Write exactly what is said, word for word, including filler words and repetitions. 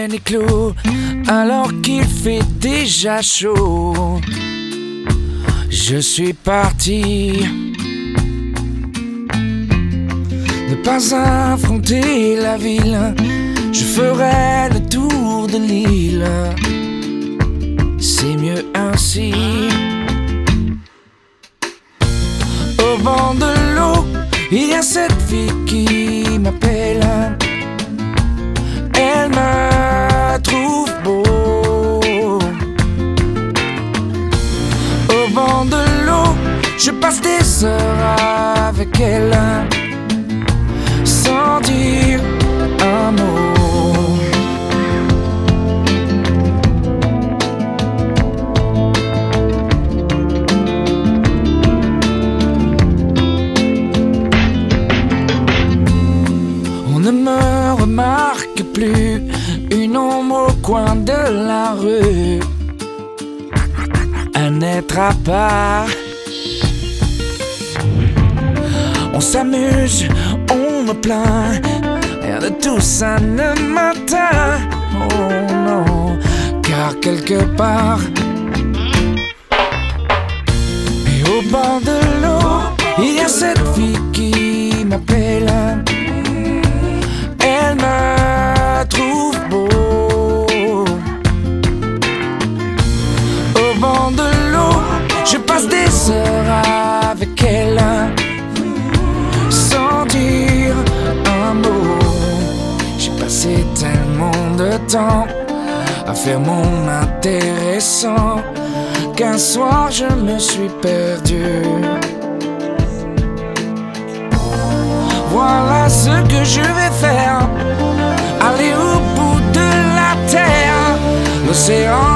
week-end est clos, alors qu'il fait déjà chaud. Je suis parti, ne pas affronter la ville. Je ferai le tour de l'île, c'est mieux ainsi. Au bord de l'eau, il y a cette fille qui m'appelle. Elle me trouve beau. Au bord de l'eau, je passe des heures avec elle, sans dire un mot. On ne me remarque plus, une ombre au coin de la rue, un être à part. On s'amuse, on me plaint, rien de tout ça ne m'atteint. Oh non, car quelque part, et au bord de l'eau, il y a cette fille qui m'appelle. Elle me trouve beau. Au bord de l'eau, je passe des heures avec elle, sans dire un mot. J'ai passé tellement de temps à faire mon intéressant qu'un soir je me suis perdu. Voilà ce que je vais faire, aller au bout de la terre, l'océan